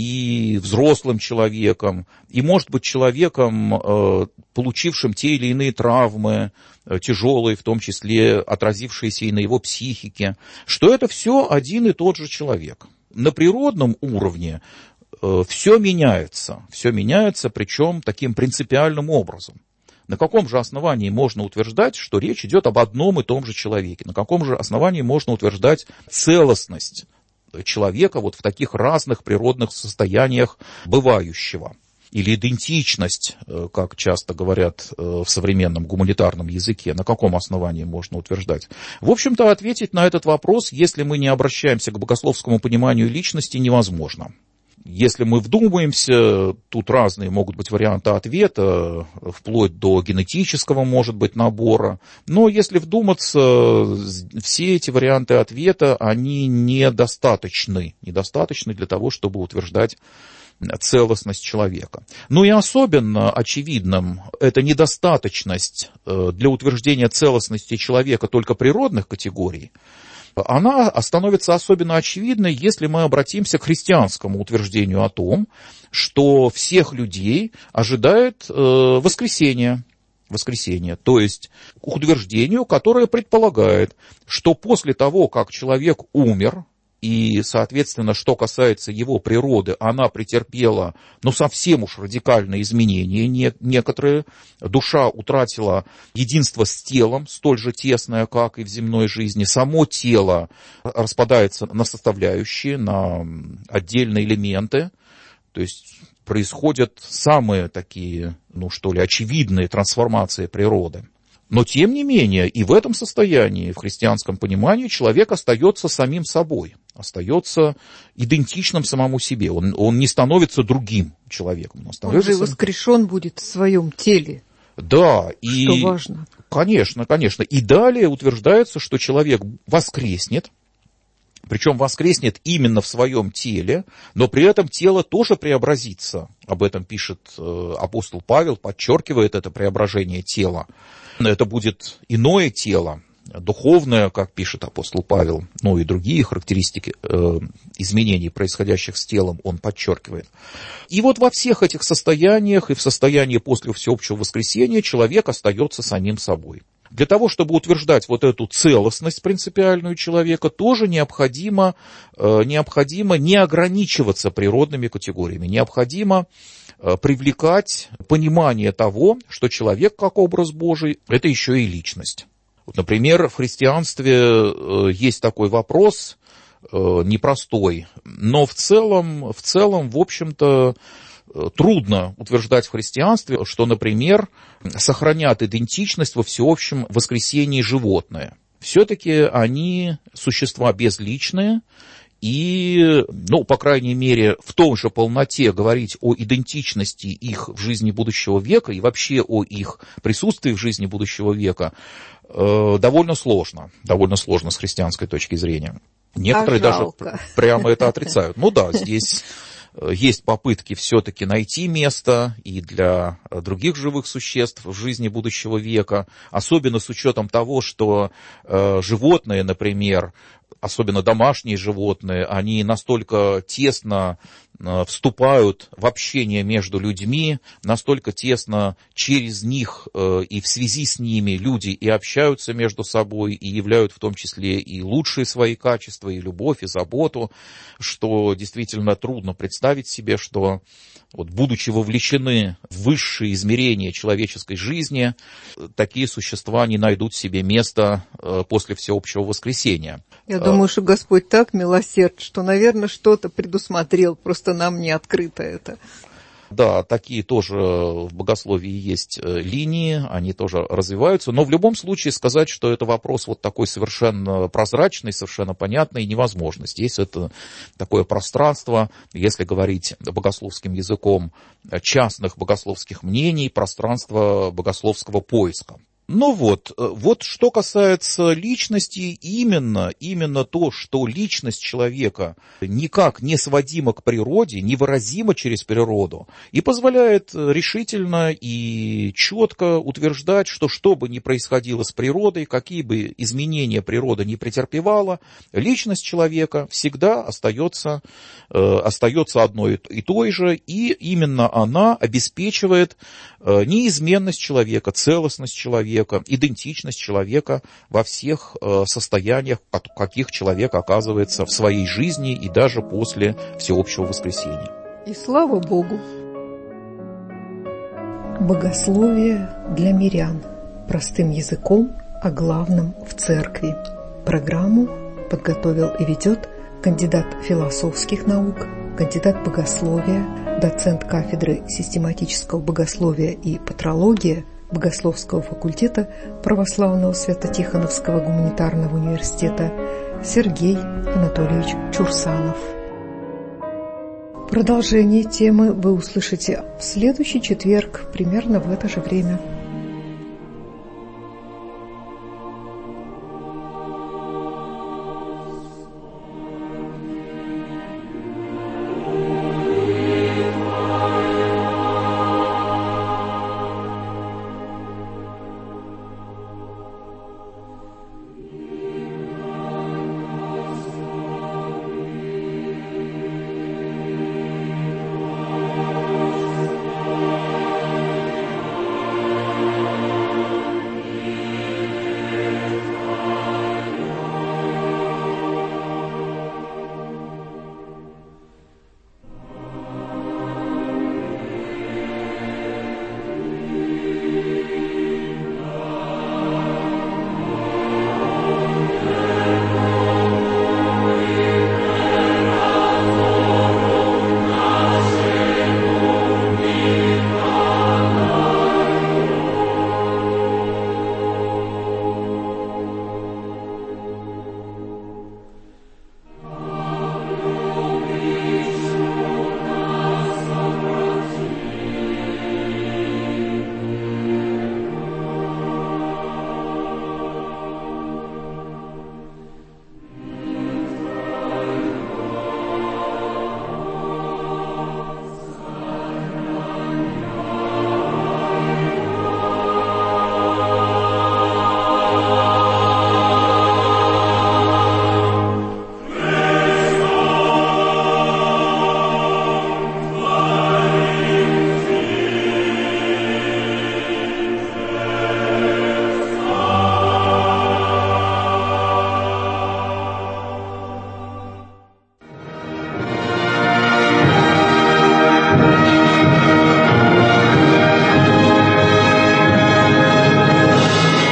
и взрослым человеком, и, может быть, человеком, получившим те или иные травмы, тяжелые, в том числе отразившиеся и на его психике, что это все один и тот же человек. На природном уровне все меняется, причем таким принципиальным образом. На каком же основании можно утверждать, что речь идет об одном и том же человеке? На каком же основании можно утверждать целостность человека вот в таких разных природных состояниях бывающего? Или идентичность, как часто говорят в современном гуманитарном языке, на каком основании можно утверждать? В общем-то, ответить на этот вопрос, если мы не обращаемся к богословскому пониманию личности, невозможно. Если мы вдумаемся, тут разные могут быть варианты ответа, вплоть до генетического, может быть, набора. Но если вдуматься, все эти варианты ответа, они недостаточны для того, чтобы утверждать целостность человека. Ну и особенно очевидным эта недостаточность для утверждения целостности человека только природных категорий, она становится особенно очевидной, если мы обратимся к христианскому утверждению о том, что всех людей ожидает воскресение, то есть к утверждению, которое предполагает, что после того, как человек умер, и, соответственно, что касается его природы, она претерпела, совсем уж радикальные изменения некоторые. Душа утратила единство с телом, столь же тесное, как и в земной жизни. Само тело распадается на составляющие, на отдельные элементы. То есть происходят самые такие, очевидные трансформации природы. Но, тем не менее, и в этом состоянии, в христианском понимании, человек остается самим собой, остается идентичным самому себе. Он не становится другим человеком. Он же воскрешен будет в своем теле. Да, что важно. Конечно. И далее утверждается, что человек воскреснет, причем воскреснет именно в своем теле, но при этом тело тоже преобразится. Об этом пишет апостол Павел, подчеркивает это преображение тела. Это будет иное тело, духовное, как пишет апостол Павел, ну и другие характеристики изменений, происходящих с телом, он подчеркивает. И вот во всех этих состояниях и в состоянии после всеобщего воскресения человек остается самим собой. Для того, чтобы утверждать вот эту целостность принципиальную человека, тоже необходимо не ограничиваться природными категориями, необходимо привлекать понимание того, что человек как образ Божий – это еще и личность. Вот, например, в христианстве есть такой вопрос, непростой, но в целом, в общем-то, трудно утверждать в христианстве, что, например, сохранят идентичность во всеобщем воскресении животные. Все-таки они существа безличные, и, по крайней мере, в той же полноте говорить о идентичности их в жизни будущего века и вообще о их присутствии в жизни будущего века довольно сложно с христианской точки зрения. Некоторые даже прямо это отрицают. Здесь есть попытки все-таки найти место и для других живых существ в жизни будущего века, особенно с учетом того, что животные, например, особенно домашние животные, они настолько тесно вступают в общение между людьми, настолько тесно через них и в связи с ними люди и общаются между собой, и являют в том числе и лучшие свои качества, и любовь, и заботу, что действительно трудно представить себе, что, будучи вовлечены в высшие измерения человеческой жизни, такие существа не найдут себе места после всеобщего воскресения. Я думаю, что Господь так милосерд, что, наверное, что-то предусмотрел, просто нам не открыто это. Да, такие тоже в богословии есть линии, они тоже развиваются, но в любом случае сказать, что это вопрос такой совершенно прозрачный, совершенно понятный, невозможно. Здесь это такое пространство, если говорить богословским языком, частных богословских мнений, пространство богословского поиска. Вот что касается личности, именно то, что личность человека никак не сводима к природе, невыразима через природу, и позволяет решительно и четко утверждать, что бы ни происходило с природой, какие бы изменения природа ни претерпевала, личность человека всегда остается одной и той же, и именно она обеспечивает неизменность человека, целостность человека, идентичность человека во всех состояниях, в каких человек оказывается в своей жизни и даже после всеобщего воскресения. И слава Богу! Богословие для мирян. Простым языком о главном в церкви. Программу подготовил и ведет кандидат философских наук, кандидат богословия, доцент кафедры систематического богословия и патрология Богословского факультета Православного Свято-Тихоновского гуманитарного университета Сергей Анатольевич Чурсанов. Продолжение темы вы услышите в следующий четверг, примерно в это же время.